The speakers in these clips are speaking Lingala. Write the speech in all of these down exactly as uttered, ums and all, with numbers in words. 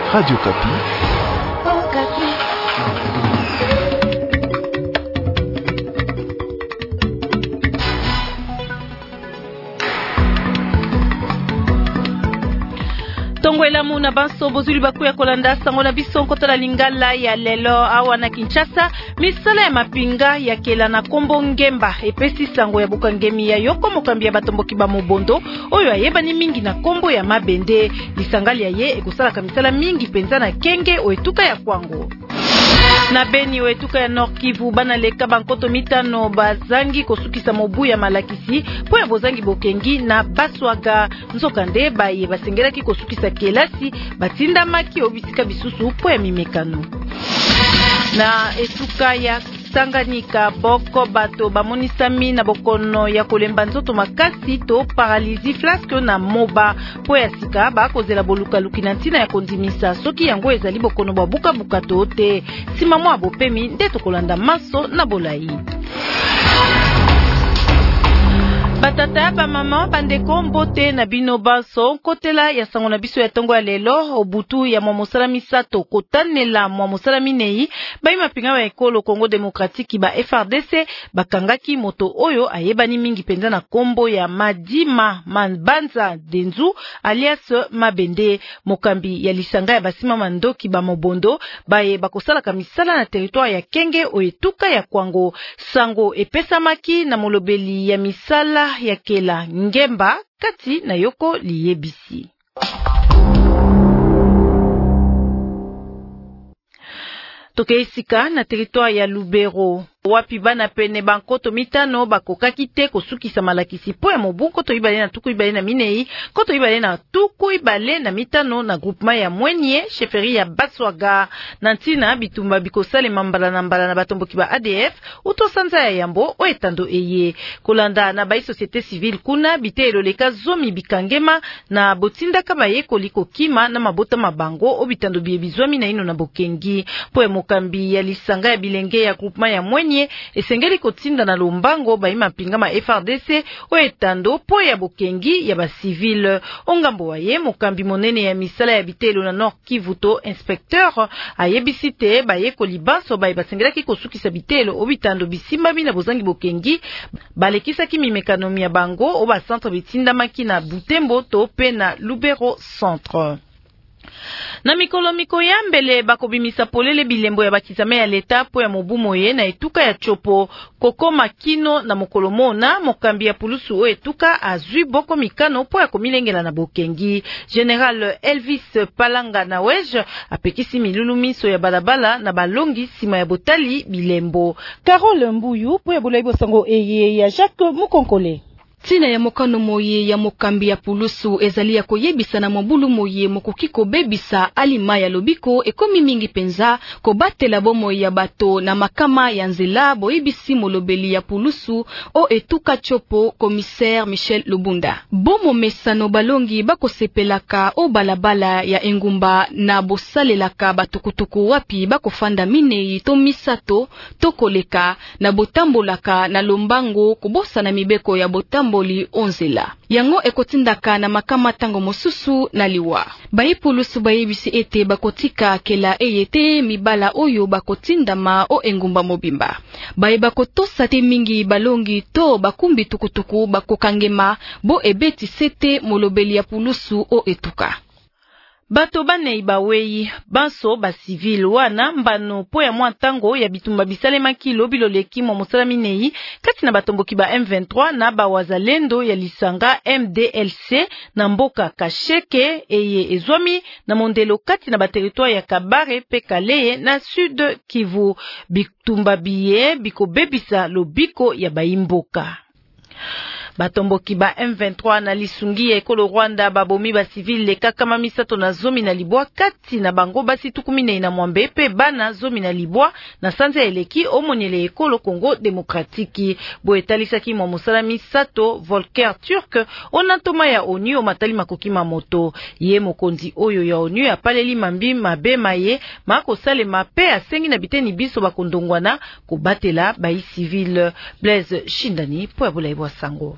Radio Kapi. Oh, Kapi. Tongwela muna banso bozuli bakuya kolanda sango na biso nkota lingala ya lelo awa na Kinshasa misala ya mapinga ya kela na kombo ngemba epesi sango ya bukangemi ya yoko mokambi ya batomboki ba mobondo oyo ayeba ni mingi na kombo ya mabende lisangali ya ye ekosala kamisala mingi penza na kenge oetuka ya kwango. Na Beni wetuka ya Nord Kivu bana leka bankoto mitano bazangi kosukisa mobu ya malakisi po ya bozangi bokengi na baswaga nzokande baye basengelaki kosukisa kelasi batinda maki obisika bisusu po ya mimekano. Na etuka ya Tanganyika boko bato bamonisami na bokono ya kolemba nzoto makasi to paralysie flasque na moba po ya sika ba kozela boluka lukina ntina ya kondimisa soki yango ezali bokono babuka buka to te sima mwa bopemi nde tokolanda maso na bolai. Batata ba mama bandeko mbote na bino baso kotela ya sango na biso ya tongo ya lelo obutu ya mwa mosala misato kotanela mwa mosala minei bayi mapinga wa ekolo Congo Démocratique ba F R D C bakangaki moto oyo ayebani mingi penza na kombo ya Madima Manbanza Denzu alias Mabende mokambi ya lisanga ya basima mandoki ba mobondo baye bakosala kamisala na territoire ya Kenge oetuka ya Kwango sango epesamaki na molobeli ya misala ya kela ngemba kati na yoko liyebisi. Tokeisika na territoire ya Lubero wapi bana pene bankoto mitano bakokaki te kosukisa malakisi po ya mobu koto ibale na tuku ibale na minei koto ibale na tuku ibale na mitano na groupement ya Mwenye chefferie ya Baswaga na ntina bitumba bikosale mambala na mbala na batomboki ba A D F uto sanza ya yambo o etando eye kolanda na bai société civile kuna bite eloleka zomi bikangema na botinda kaba ye koliko kima na mabota mabango obitando biebizwami na ino na bokengi po ya mokambi ya lisanga ya bilenge ya groupement ya Mwenye esengeli kotinda na lombango ba imapinga ma F R D C o etando po ya bokengi ya ba civil ongambo waye mokambi monene ya misala ya bitelo na Nord Kivu to inspecteur ayebisite ba ye kolibaso ba basengelaki kosukisa bitelo obitando bisimba bina bozangi bokengi balekisa ki mimekanomi ya bango o ba centre bitinda makina Butembo to pe na Lubero centre. Na mikolo miko ya mbele bakobimisa polele bilembo ya bakizame ya leta po ya mobu moye na etuka ya chopo koko makino na mokolo mona mokambi ya pulusu o etuka azui boko mikano po ya komilengela na bokengi. General Elvis Palanga na wej apekisi milulu miso ya balabala na balongi sima ya botali bilembo. Carole Mbuyu po ya bulaibo sango eye ya Jacques Mukonkole. Tina ya mokano moye ya mokambi ya pulusu ezali ya koyebisa na mobulu moye mokukiko bebisa alima ya lobiko ekomi mingi penza kobatela bomo ya bato na makama ya nzela boyebisi molobeli ya pulusu o etuka chopo commissaire Michel Lubunda. Bomo mesano balongi bakosepelaka o balabala ya engumba na bosalelaka batukutuku wapi bakofanda minei to misato to koleka na botambolaka na lombango kubosa na mibeko ya botambo boli onzela. Yango ekotindaka na makama tango mosusu na liwa. Baipulusu bayebisi ete bakotika kela eyete mibala oyo bakotindama o engumba mobimba. Baye bakotosa te mingi balongi to bakumbi tukutuku bakokangema bo ebeti sete molobeli ya pulusu o etuka. Bato banei bawei banso ba civil wana mbano po ya mwantango ya bitumba bisalema kilo biloleki mo mosala minei kati na batomboki ba M vingt-trois na ba wazalendo ya lisanga M D L C na mboka Kasheke eye ezwami na mondelo kati na ba territoire ya Kabare pe Kaleye na Sud Kivu. Bitumba biye biko bebisa lobiko ya baimboka. Batomboki ba M vingt-trois na lisungi ya ekolo Rwanda babomi ba civil le kakama misato na zomi na libwa kati na bango basi tukumine na mwambe pe bana zomi na libwa na sanza eleki omonyele ekolo Congo Démocratique. Bo etalisaki mwa mosala misato Volker Turk onatoma ya ONU o matali makoki mamoto. Ye mokonzi oyo ya ONU apaleli mambi mabe maye mako sale mape asengi na biteni biso bakondongwana kubatela ba civil. Blaise Shindani po ya bulaibo sango.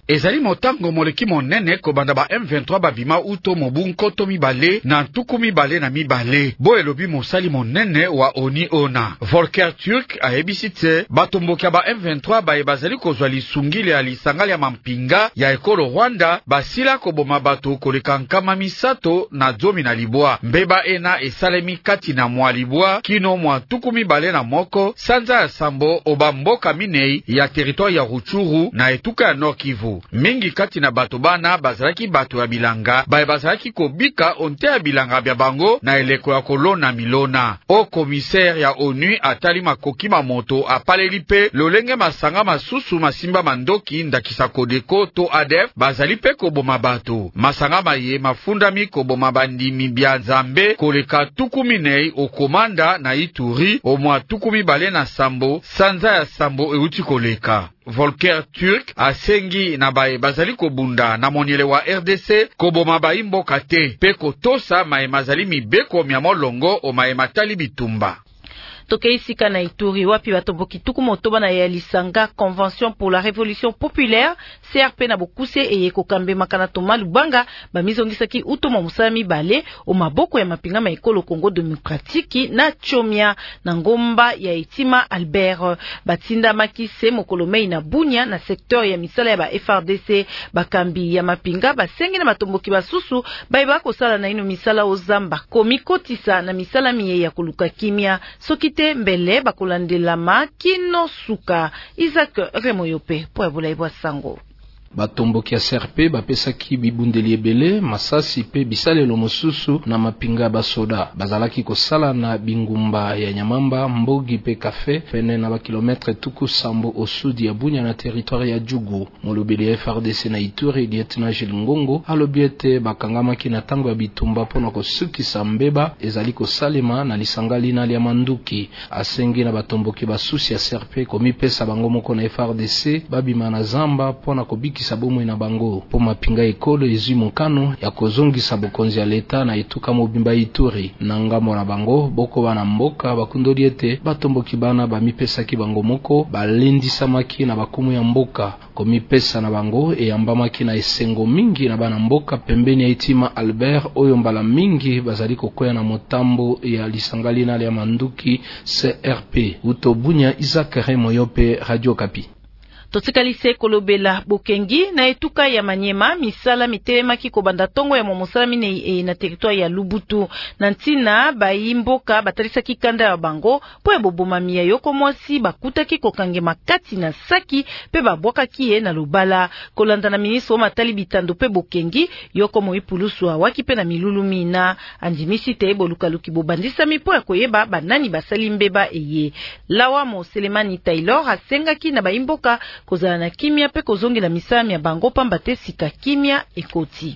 ezali motango moleki monene kobanda ba M vingt-trois babima uto mobu nkoto mibale na ntuku mibale na mibale. Bo elobi mosali monene wa oni ona. Volker Turk ayebisi te batomboki ba M vingt-trois baye bazali kozwa lisungile ya lisangali ya mampinga ya ekolo Rwanda basila koboma bato koleka nkama misato na zomi na libwa. Mbeba ena esalemi kati na mwa libwa kino mwa tuku mibale na moko sanza ya sambo oba mboka minei ya territoire ya Ruchuru na etuka ya Nord Kivu. Mingi kati na bato bana bazalaki bato ya bilanga baye bazalaki kobika onte ya bilanga bya bango na eleko ya kolona milona. O commissaire ya ONU atali makoki mamoto apaleli pe lolenge masanga masusu masimba mandoki ndakisa Kodeko to A D F bazali pe koboma bato. Masanga maye mafundami koboma bandimi bya Nzambe koleka tuku minei o komanda na Ituri o mwa tuku mibale na sambo sanza ya sambo euti koleka. Volker Turk asengi na baye bazali kobunda na moniele wa R D C koboma bayi mboka te pe kotosa maye mazali mibeko mya molongo o maye matali bitumba. Toke isika na Ituri wapi batomboki tuku motoba na ya lisanga Convention pour la Révolution Populaire C R P na bokuse eye kokambe makana Toma Lubanga bamizongisaki utoma musami bale o maboko ya mapinga ma ekolo Congo Démocratique na Chomia na ngomba ya Itima Albert batinda makise mokolomei na Bunya na secteur ya misala ya ba F R D C bakambi ya mapinga basengi na batomboki basusu baiba kosala na ino misala ozamba komikotisa na misala miye ya koluka kimia sokite mbele bakulandela makino suka. Isaac Remoyope po ebula sango. Batomboki ya C R P bapesaki bibundeli ebele masasi pe bisalelo mosusu na mapinga basoda bazalaki kosala na bingumba ya Nyamamba Mbogi pe Kafe pene na ba kilometre tuku sambo au sud ya Bunya na territoire ya Jugu. Molobeli F R D C na Ituri Lieutenant Gilles Ngongo alobiete bakangamaki na tango ya bitumba pona kosukisa mbeba ezali kosalema na lisangali na lia manduki. Asengi na batomboki basusi ya C R P komipesa bango moko na F R D C babima na zamba pona kobiki sabomo na bango po mapinga ekolo ezui mokano ya kozongisa bokonzi ya leta na etuka mobimba Ituri na ngambo na bango boko bana mboka bakundoli ete batomboki bana bamipesaki bango moko balendisamaki na bakumu ya mboka komipesa na bango eyambamaki na esengo mingi na bana mboka pembeni ya Itima Albert oyo mbala mingi bazali kokoya na motambo ya lisangali na ya manduki C R P. Utobunya Isaac Remoyope, Radio Kapi. Totikalise kolobela bokengi na etuka ya Manyema misala mitema kiko banda tongo ya momosala mine e na territoire ya Lubutu na ntina bayimboka batalisa kikanda ya bango po eboboma miya yoko mwasi bakuta kiko kange makati na saki pe babwaka kie na lubala kolanda na ministre matali bitando pe bokengi yoko moipulusu awaki pe na milulu mina andimisi te boluka luki bobandisa mipo ya koyeba banani basali mbeba eye lawa mo Selemani Taylor asengaki na bayimboka kozala na kimia pe kozongela misala ya bango pamba te sika kimia ekoti.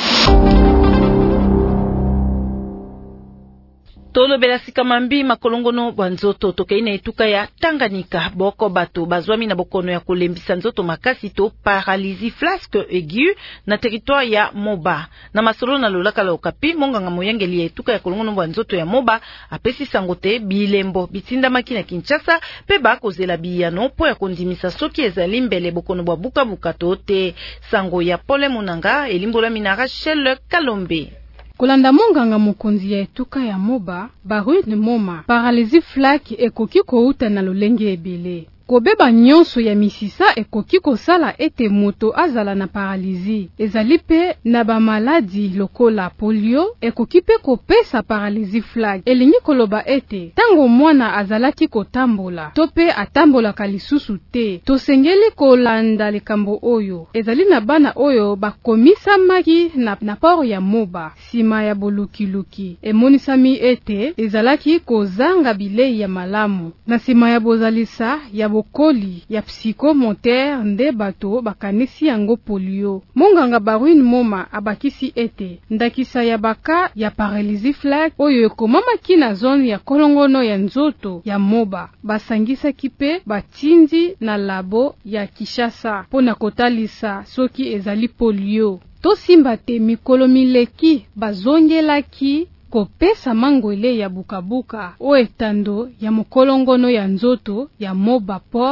Tolo bela sika mambi makolongono banzoto tokeina etuka ya Tanganyika boko bato bazwami na bokono ya kolembisa nzoto makasi to paralysie flasque aiguë na territoire ya Moba na masolo na lolaka la Okapi monganga moyangeli ya etuka ya kolongono banzoto ya Moba apesi sangote bilembo bitinda makina Kinshasa pe ba kozela biyano po ya kondimisa soki ezali mbele bokono bwa buka bukato te sango ya Pole Munanga elimbola mina Rachel Kalombe. Kolanda monganga mokonzi ya etuka ya Moba, Barune Moma, paralysie flaque ekoki kouta na lolenge ebele. Kobeba nyonso ya misisa ekoki kosala ete moto azala na paralysie. Ezali pe na ba maladi lokola polio ekoki pe kopesa paralysie flaque. Elingi koloba ete tango mwana azalaki kotambola to pe atambolaka lisusu te tosengeli kolanda likambo oyo. Ezali na bana oyo bakomisamaki na, na port ya Moba sima ya bolukiluki emonisami ete ezalaki kozanga bilei ya malamu na sima ya bozalisa ya bokoli ya psychomoteur nde bato bakanisi yango polio. Monganga Barune Moma abakisi ete ndakisa ya baka ya paralysie flaque oyo ekomamaki na zone ya kolongono ya nzoto ya Moba basangisa kipe batindi na labo ya Kinshasa pona kotalisa soki ezali polio. Tosimba te mikolo mileki bazongelaki kopesa mangwele ya bukabuka o etando ya mokolongono ya nzoto ya Moba port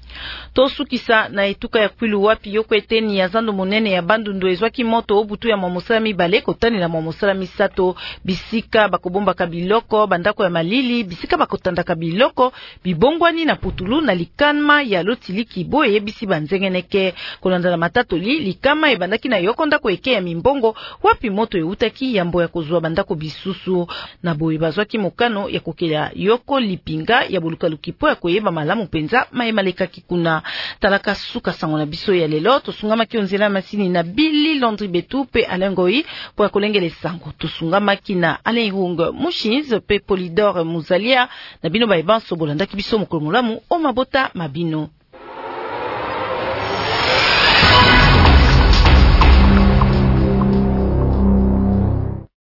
Tosukisa na etuka ya Kwilu wapi yoko eteni ya zando monene ya Bandundu ezwaki moto obutu ya mamosala mibale kotani na mamosala misato bisika bakobomba kabiloko bandako ya malili bisika bakotanda kabiloko bibongwani na putulu na likama ya lotiliki boye yebisi banzengeneke kolanda na matatoli likama ebandaki na yoko ndako eke ya mimbongo wapi moto eutaki yambo ya kozwa bandako bisusu na boye bazwaki mokano ya kokela yoko lipinga ya bolukaluki po ya koyeba malamu penza mayemaleka kikuna talaka suka sango na biso ya lelo tosungama kionzela masini na Billy Landry Betu pe alengoi po ya kolengele sango tosungama kina Alain Hung Mushins pe Polydor Muzalia na bino baibanso bolandaki biso mokolo molamu o mabota mabino.